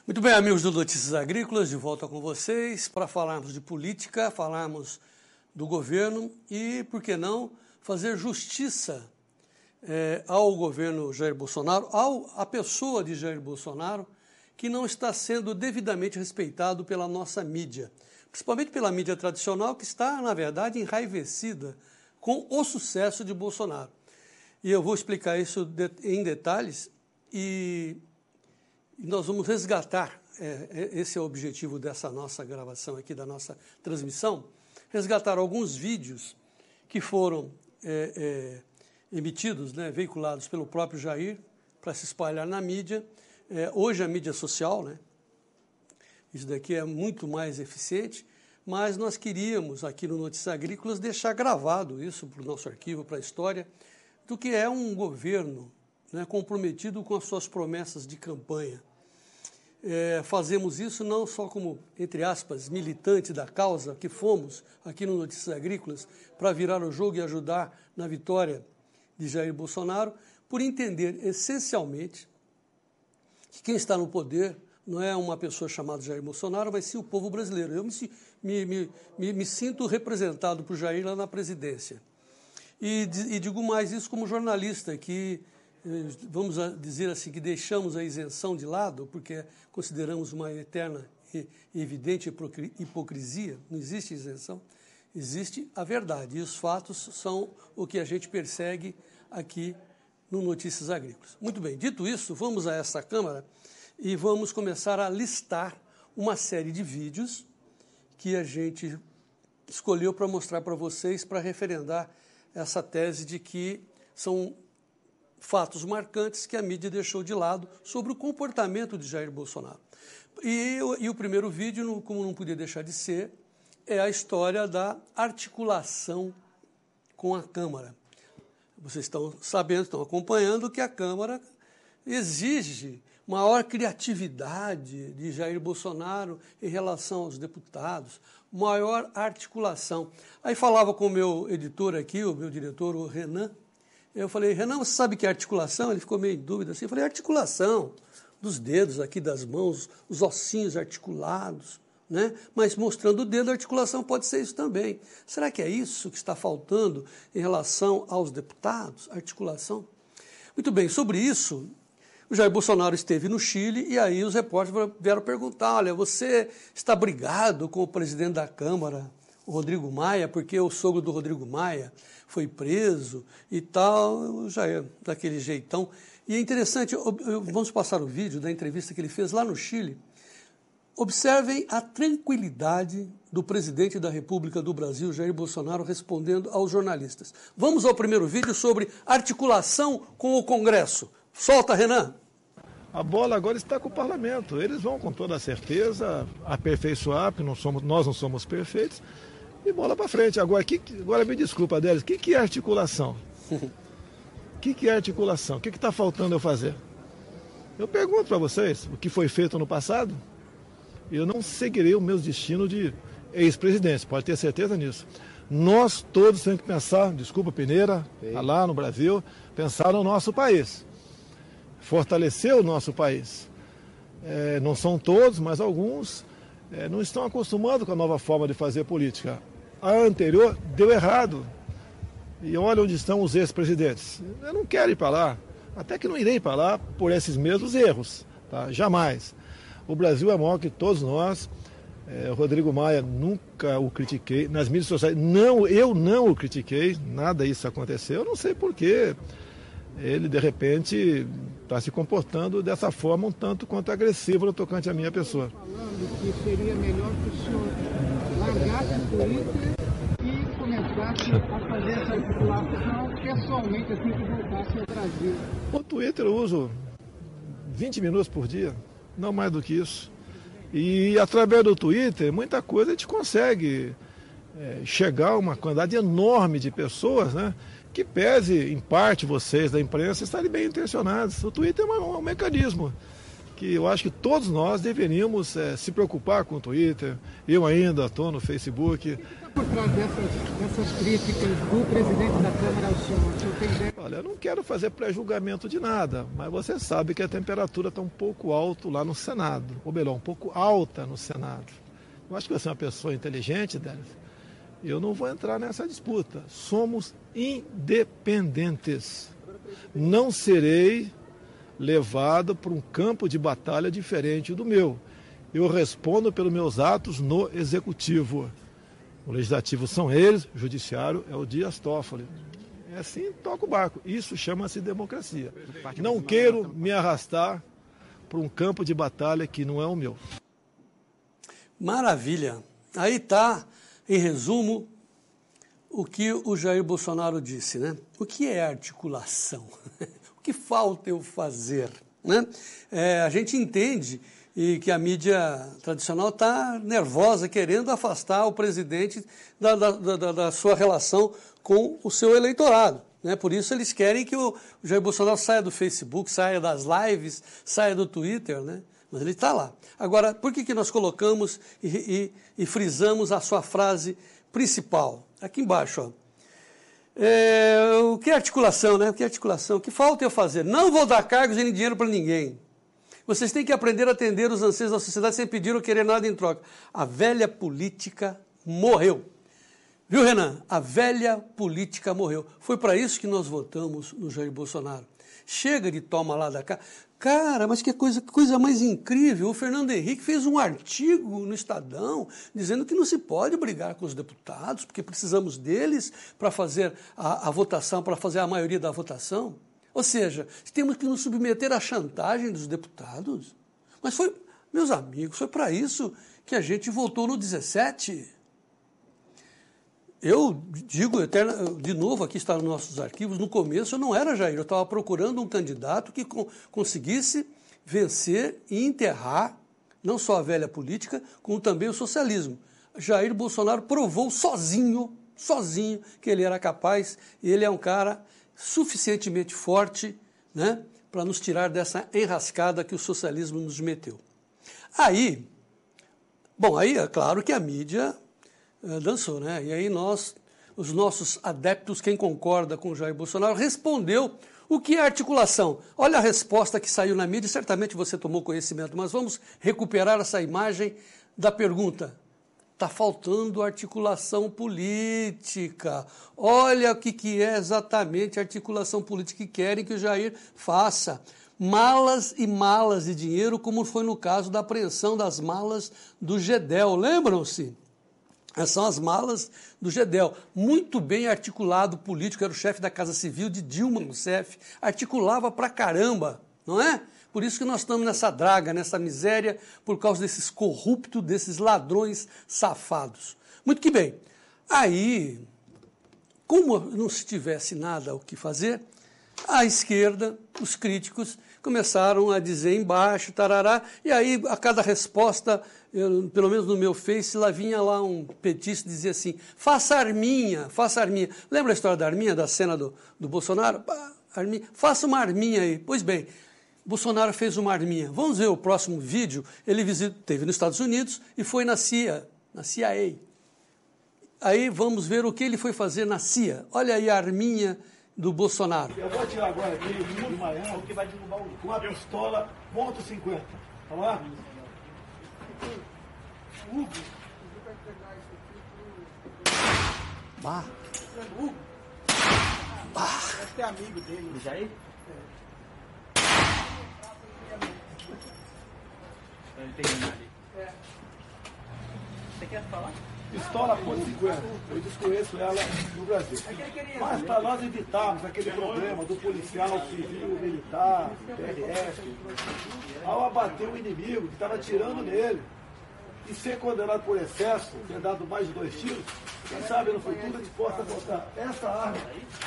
Muito bem, amigos do Notícias Agrícolas, de volta com vocês para falarmos de política, falarmos do governo e, por que não, fazer justiça ao governo Jair Bolsonaro, à pessoa de Jair Bolsonaro, que não está sendo devidamente respeitado pela nossa mídia, principalmente pela mídia tradicional, que está, na verdade, enraivecida com o sucesso de Bolsonaro. E eu vou explicar isso em detalhes e nós vamos resgatar, esse é o objetivo dessa nossa gravação aqui, da nossa transmissão, resgatar alguns vídeos que foram emitidos, veiculados pelo próprio Jair, para se espalhar na mídia. Hoje a mídia social, isso daqui é muito mais eficiente, mas nós queríamos aqui no Notícias Agrícolas deixar gravado isso para o nosso arquivo, para a história, do que é um governo comprometido com as suas promessas de campanha. Fazemos isso não só como, entre aspas, militante da causa que fomos aqui no Notícias Agrícolas para virar o jogo e ajudar na vitória de Jair Bolsonaro, por entender essencialmente que quem está no poder não é uma pessoa chamada Jair Bolsonaro, mas sim o povo brasileiro. Eu me sinto representado por Jair lá na presidência. E digo mais isso como jornalista, que vamos dizer assim, que deixamos a isenção de lado, porque consideramos uma eterna e evidente hipocrisia. Não existe isenção, existe a verdade. E os fatos são o que a gente persegue aqui no Notícias Agrícolas. Muito bem, dito isso, vamos a essa câmara e vamos começar a listar uma série de vídeos que a gente escolheu para mostrar para vocês, para referendar essa tese de que são fatos marcantes que a mídia deixou de lado sobre o comportamento de Jair Bolsonaro. E o primeiro vídeo, como não podia deixar de ser, é a história da articulação com a Câmara. Vocês estão sabendo, estão acompanhando que a Câmara exige maior criatividade de Jair Bolsonaro em relação aos deputados, maior articulação. Aí falava com o meu editor aqui, o meu diretor, o Renan. Eu falei, Renan, você sabe que é articulação? Ele ficou meio em dúvida assim. Eu falei, articulação dos dedos aqui, das mãos, os ossinhos articulados, Mas mostrando o dedo, a articulação pode ser isso também. Será que é isso que está faltando em relação aos deputados? Articulação? Muito bem, sobre isso, o Jair Bolsonaro esteve no Chile e aí os repórteres vieram perguntar, olha, você está brigado com o presidente da Câmara, o Rodrigo Maia, porque o sogro do Rodrigo Maia foi preso e tal, o Jair, daquele jeitão. E é interessante, vamos passar o vídeo da entrevista que ele fez lá no Chile. Observem a tranquilidade do presidente da República do Brasil, Jair Bolsonaro, respondendo aos jornalistas. Vamos ao primeiro vídeo sobre articulação com o Congresso. Solta, Renan. A bola agora está com o parlamento. Eles vão, com toda certeza, aperfeiçoar, porque nós não somos perfeitos, e bola para frente. Agora me desculpa, Adélio, o que é articulação? O que é articulação? O que está faltando eu fazer? Eu pergunto para vocês, o que foi feito no passado? Eu não seguirei o meu destino de ex-presidente, pode ter certeza nisso. Nós todos temos que pensar, desculpa Peneira, lá no Brasil, pensar no nosso país. Fortalecer o nosso país. Não são todos, mas alguns não estão acostumados com a nova forma de fazer política. A anterior deu errado. E olha onde estão os ex-presidentes. Eu não quero ir para lá, até que não irei para lá por esses mesmos erros. Tá? Jamais. O Brasil é maior que todos nós. O Rodrigo Maia, nunca o critiquei. Nas mídias sociais, eu não o critiquei. Nada disso aconteceu. Eu não sei por quê. Ele, de repente, está se comportando dessa forma um tanto quanto agressivo no tocante à minha pessoa. Falando que seria melhor que o senhor largasse o Twitter e começasse a fazer essa articulação pessoalmente, assim que voltasse ao Brasil. O Twitter eu uso 20 minutos por dia, não mais do que isso. E através do Twitter, muita coisa a gente consegue chegar a uma quantidade enorme de pessoas, que pese, em parte, vocês da imprensa estarem bem intencionados. O Twitter é um mecanismo que eu acho que todos nós deveríamos se preocupar com o Twitter. Eu ainda estou no Facebook. O que está por trás dessas críticas do presidente da Câmara ao senhor? Olha, eu não quero fazer pré-julgamento de nada, mas você sabe que a temperatura está um pouco alta lá no Senado, ou melhor, um pouco alta no Senado. Eu acho que você é uma pessoa inteligente, Délis. Eu não vou entrar nessa disputa. Somos independentes. Não serei levado para um campo de batalha diferente do meu. Eu respondo pelos meus atos no Executivo. O Legislativo são eles, o Judiciário é o Dias Toffoli. É assim, toca o barco. Isso chama-se democracia. Não quero me arrastar para um campo de batalha que não é o meu. Maravilha. Aí está, em resumo, o que o Jair Bolsonaro disse, né? O que é articulação? O que falta eu fazer? Né? A gente entende que a mídia tradicional está nervosa, querendo afastar o presidente da sua relação com o seu eleitorado. Né? Por isso eles querem que o Jair Bolsonaro saia do Facebook, saia das lives, saia do Twitter, né? Mas ele está lá. Agora, por que nós colocamos e frisamos a sua frase principal? Aqui embaixo, ó. O que é articulação, né? O que é articulação? O que falta eu fazer? Não vou dar cargos nem dinheiro para ninguém. Vocês têm que aprender a atender os anseios da sociedade sem pedir ou querer nada em troca. A velha política morreu. Viu, Renan? A velha política morreu. Foi para isso que nós votamos no Jair Bolsonaro. Chega de toma lá da cá. Cara, mas que coisa mais incrível. O Fernando Henrique fez um artigo no Estadão dizendo que não se pode brigar com os deputados, porque precisamos deles para fazer a votação, para fazer a maioria da votação. Ou seja, temos que nos submeter à chantagem dos deputados. Mas foi, meus amigos, foi para isso que a gente votou no 17. Eu digo de novo, aqui está nos nossos arquivos, no começo eu não era Jair, eu estava procurando um candidato que conseguisse vencer e enterrar não só a velha política, como também o socialismo. Jair Bolsonaro provou sozinho, que ele era capaz, e ele é um cara suficientemente forte, né, para nos tirar dessa enrascada que o socialismo nos meteu. Aí é claro que a mídia dançou, né? E aí os nossos adeptos, quem concorda com o Jair Bolsonaro, respondeu o que é articulação. Olha a resposta que saiu na mídia, certamente você tomou conhecimento, mas vamos recuperar essa imagem da pergunta. Está faltando articulação política. Olha o que é exatamente a articulação política que querem que o Jair faça. Malas e malas de dinheiro, como foi no caso da apreensão das malas do Gedel. Lembram-se? Essas são as malas do Gedel. Muito bem articulado político, era o chefe da Casa Civil de Dilma Rousseff. Articulava pra caramba, não é? Por isso que nós estamos nessa draga, nessa miséria, por causa desses corruptos, desses ladrões safados. Muito que bem. Aí, como não se tivesse nada o que fazer, a esquerda, os críticos, começaram a dizer embaixo, tarará, e aí a cada resposta, pelo menos no meu Face, lá vinha lá um petista e dizia assim, faça arminha. Lembra a história da arminha, da cena do Bolsonaro? Arminha, faça uma arminha aí. Pois bem, Bolsonaro fez uma arminha. Vamos ver o próximo vídeo. Ele esteve nos Estados Unidos e foi na CIA. Aí vamos ver o que ele foi fazer na CIA. Olha aí a arminha do Bolsonaro. Eu vou tirar agora aqui de manhã com a pistola .50. Vamos lá? Hugo. Bah. Hugo. Bah. Esse é amigo dele. Do Jair? Ele terminar ali. Você quer falar? Pistola .50. Eu desconheço ela no Brasil. Mas para nós evitarmos aquele problema do policial civil, militar, PRF, ao abater o inimigo que estava atirando nele e ser condenado por excesso, ter dado mais de 2 tiros, quem sabe no futuro a gente possa botar essa arma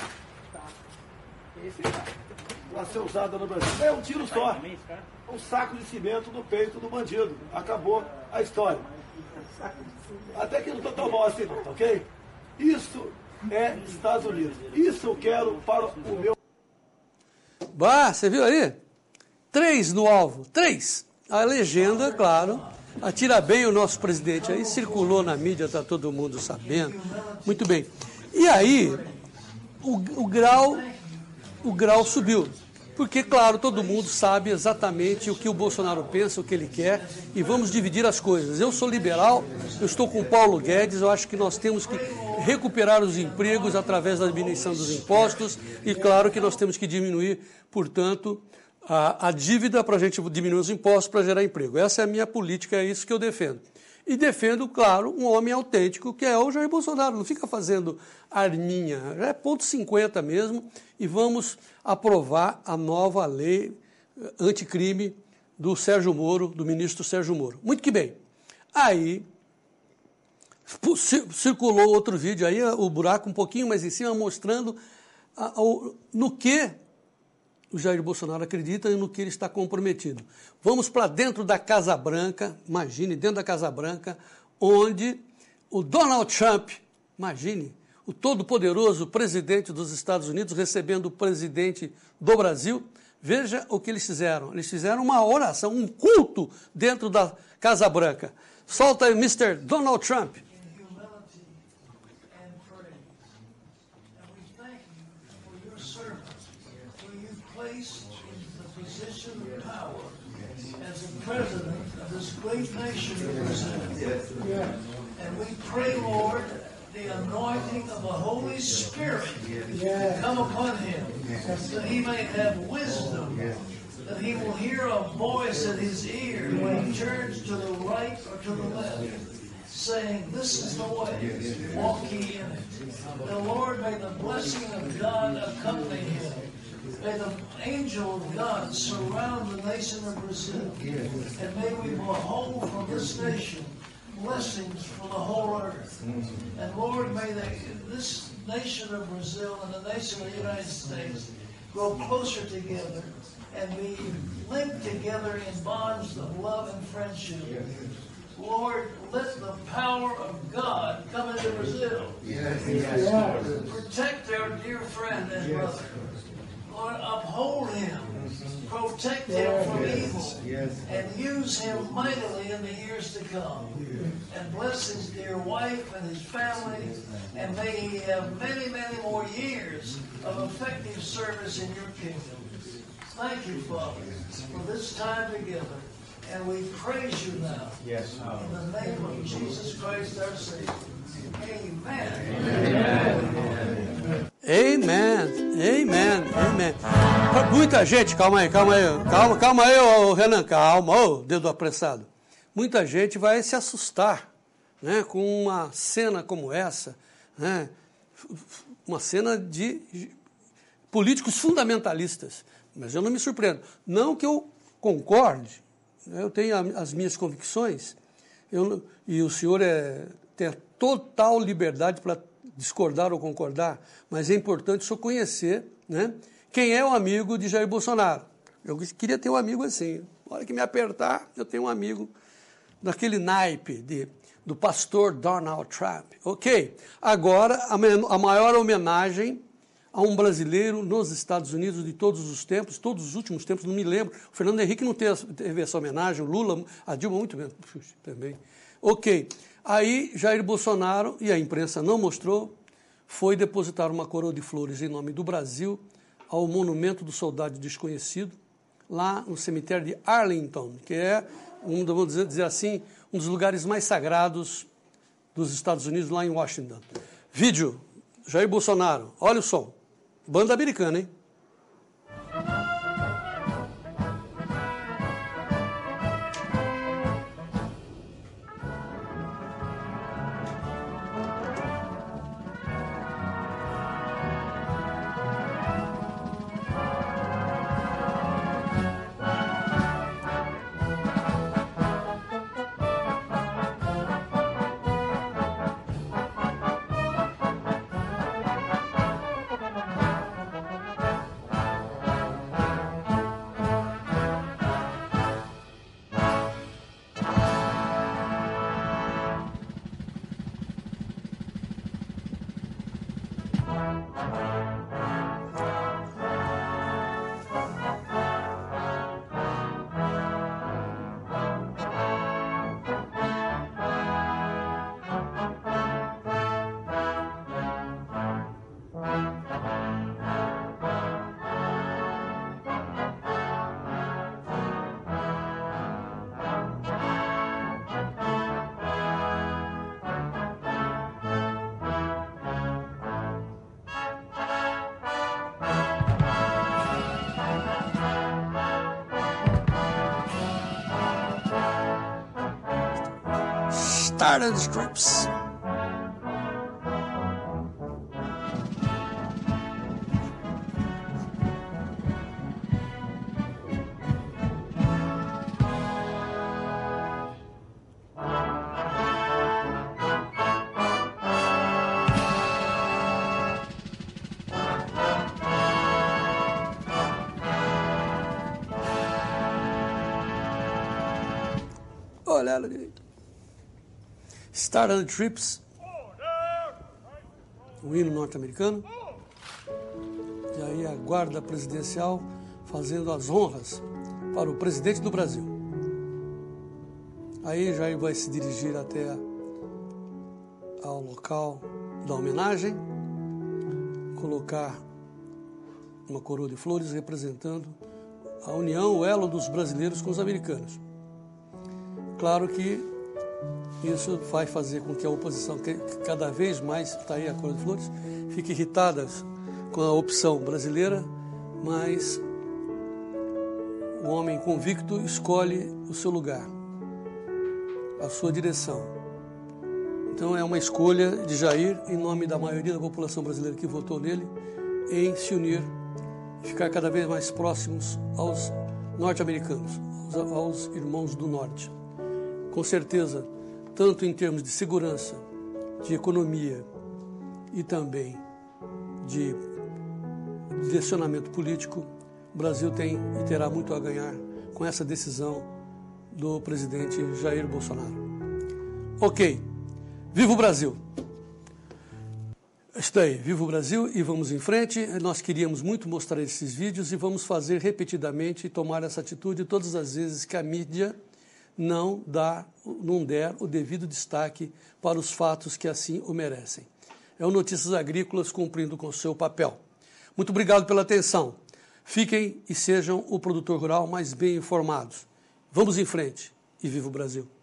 para ser usada no Brasil. É um tiro só. Um saco de cimento no peito do bandido. Acabou a história. Até que não estou tão mal assim, não, tá ok? Isso é Estados Unidos. Isso eu quero para o meu... Bah, você viu aí? 3 no alvo, 3. A legenda, claro, atira bem o nosso presidente. Aí circulou na mídia, está todo mundo sabendo. Muito bem. E aí, o grau subiu. Porque, claro, todo mundo sabe exatamente o que o Bolsonaro pensa, o que ele quer, e vamos dividir as coisas. Eu sou liberal, eu estou com o Paulo Guedes, eu acho que nós temos que recuperar os empregos através da diminuição dos impostos, e claro que nós temos que diminuir, portanto, a dívida para a gente diminuir os impostos para gerar emprego. Essa é a minha política, é isso que eu defendo. E defendo, claro, um homem autêntico, que é o Jair Bolsonaro. Não fica fazendo arminha, é ponto 50 mesmo, e vamos aprovar a nova lei anticrime do Sérgio Moro, do ministro Sérgio Moro. Muito que bem. Aí circulou outro vídeo aí, o buraco um pouquinho mais em cima, mostrando no que o Jair Bolsonaro acredita e no que ele está comprometido. Vamos para dentro da Casa Branca, imagine, dentro da Casa Branca, onde o Donald Trump, imagine, o todo-poderoso presidente dos Estados Unidos recebendo o presidente do Brasil. Veja o que eles fizeram. Eles fizeram uma oração, um culto dentro da Casa Branca. Solta aí, Mr. Donald Trump. President of this great nation of Brazil. And we pray, Lord, the anointing of the Holy Spirit come upon him, that he may have wisdom, that he will hear a voice in his ear when he turns to the right or to the left, saying, this is the way, walk ye in it. The Lord, may the blessing of God accompany him. May the angel of God surround the nation of Brazil. And may we behold from this nation blessings for the whole earth. And Lord, may this nation of Brazil and the nation of the United States grow closer together and be linked together in bonds of love and friendship. Lord, let the power of God come into Brazil. Protect our dear friend and brother. Lord, uphold him, protect him from evil, and use him mightily in the years to come. And bless his dear wife and his family, and may he have many, many more years of effective service in your kingdom. Thank you, Father, for this time together, and we praise you now. Yes. In the name of Jesus Christ, our Savior. Amen. Amen, amen, amen. Muita gente, calma aí, ô Renan, calma, ô dedo apressado. Muita gente vai se assustar, né, com uma cena como essa, né, uma cena de políticos fundamentalistas. Mas eu não me surpreendo. Não que eu concorde, eu tenho as minhas convicções, e o senhor tem a total liberdade para discordar ou concordar, mas é importante só conhecer, né, quem é o amigo de Jair Bolsonaro. Eu queria ter um amigo assim. Na hora que me apertar, eu tenho um amigo daquele naipe do pastor Donald Trump. Ok? Agora, a maior homenagem a um brasileiro nos Estados Unidos de todos os tempos, todos os últimos tempos, não me lembro. O Fernando Henrique não teve essa homenagem, o Lula, a Dilma muito bem, também. Ok. Aí, Jair Bolsonaro, e a imprensa não mostrou, foi depositar uma coroa de flores em nome do Brasil ao monumento do soldado desconhecido, lá no cemitério de Arlington, que é, vamos dizer assim, um dos lugares mais sagrados dos Estados Unidos, lá em Washington. Vídeo, Jair Bolsonaro, olha o som. Banda americana, hein? Start the Troops. Olha ela direito. Start the Trips, o hino norte-americano. E aí a guarda presidencial fazendo as honras para o presidente do Brasil. Aí Jair vai se dirigir até ao local da homenagem, colocar uma coroa de flores representando a união, o elo dos brasileiros com os americanos. Claro que isso vai fazer com que a oposição, que cada vez mais, está aí a coroa de flores, fique irritada com a opção brasileira, mas o homem convicto escolhe o seu lugar, a sua direção. Então é uma escolha de Jair, em nome da maioria da população brasileira que votou nele, em se unir e ficar cada vez mais próximos aos norte-americanos, aos irmãos do norte. Com certeza, tanto em termos de segurança, de economia e também de direcionamento político, o Brasil tem e terá muito a ganhar com essa decisão do presidente Jair Bolsonaro. Ok, viva o Brasil! Está aí, viva o Brasil e vamos em frente. Nós queríamos muito mostrar esses vídeos e vamos fazer repetidamente e tomar essa atitude todas as vezes que a mídia não der o devido destaque para os fatos que assim o merecem. É o Notícias Agrícolas cumprindo com o seu papel. Muito obrigado pela atenção. Fiquem e sejam o produtor rural mais bem informados. Vamos em frente e viva o Brasil!